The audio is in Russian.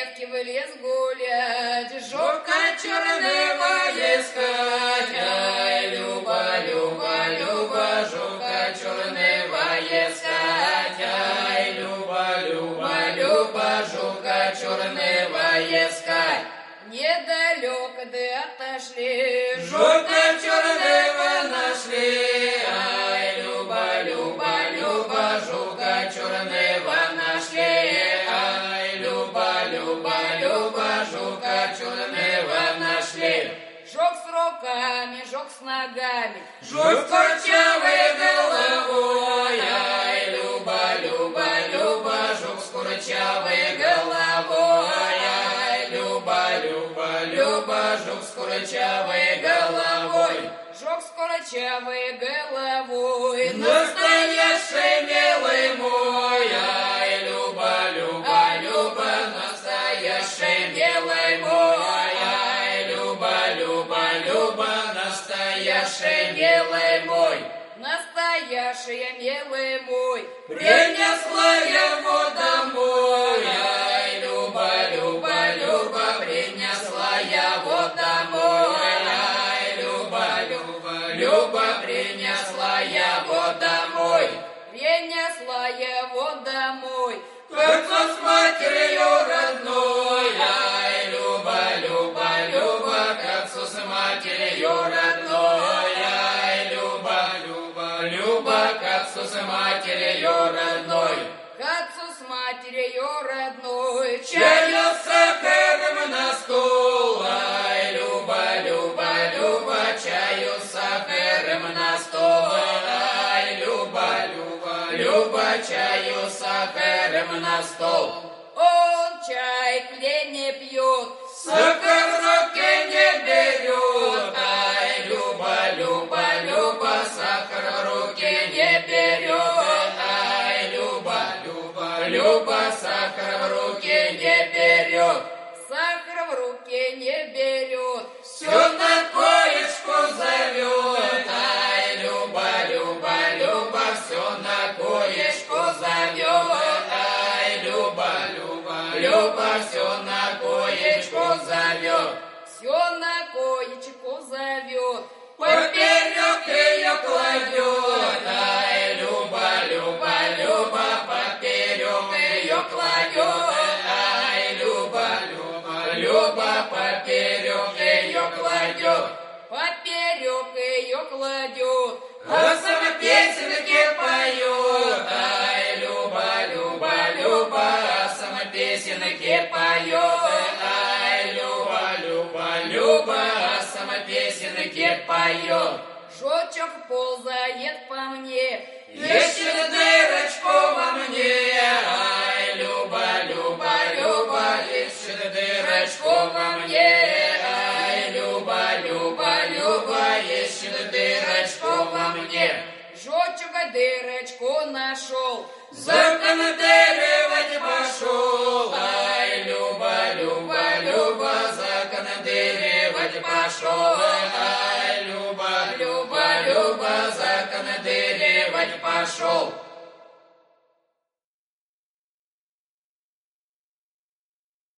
девки в лес гулять, жопка черного искать. Ай, Люба, Люба, Люба, жопка черного искать. Ай, Люба, Люба, Люба, жопка черного искать. Недалеко да отошли, жопка черного нашли. Ай, Люба, Люба, Люба, жопка черного нашли. Ай, Люба, Люба, Люба, жопка черного нашли. Жук с руками, жук с ногами, жук с курчавой головой. Ай, Люба, Люба, Люба, жук с курчавой головой. Ай, Люба, Люба, Люба, жук с курчавой головой. Жук с курчавой головой, настоящий милый мой. Ай, Люба, Люба, Люба, настоящий милый мой. Ай, Люба, Люба, Люба, настоящий милый мой. Настоящий милый мой, принесла его домой. Ай, Люба, Люба, Люба, принесла его домой. Ай, Люба, Люба, Люба, принесла его домой. Принесла его домой, как с матерью родной. Ай, Люба, Люба, Люба, как с матерью родной. Ай, Люба, Люба, Люба, как с матерью родной. Как с матерью родной, чаю с сахаром на стол. Ай, Люба, Люба, Люба, чаю с сахаром на стол. Ай, Люба, Люба, Люба, чаю с сахаром на стол. Он чай клей не пьет, сахар в руки не берет. Ай, Люба, Люба, Люба, сахар в руки не берет. Ай, Люба, Люба, Люба, сахар в руки не берет. Сахар в руки не берет, все на коечку зовет. Ай, Люба, Люба, Люба, все на коечку зовет. Ай, Люба, Люба, Люба, все на коечку зовет. Все на коечку зовет, поперек ее кладет. Ай, Люба, Люба, Люба, поперек ее кладет. Ай, Люба, Люба, Люба, поперек ее кладет. Поперек ее кладет, а сама песенки поет. Ай, Люба, Люба, Люба, а сама песенки поет. Ай, Люба, Люба, Люба, а сама песенки поет. Жучок ползает по мне, ищет дырочку во мне. Ай, Люба, Люба, Люба, ищет дырочку во мне. Ай, Люба, Люба, Люба, ищет дырочку во мне. Жучок дырочку нашел, законодыривать пошел. Ай, Люба, Люба, Люба, законодыривать пошел. Ай, Люба, Люба, Люба, законодыривать пошел.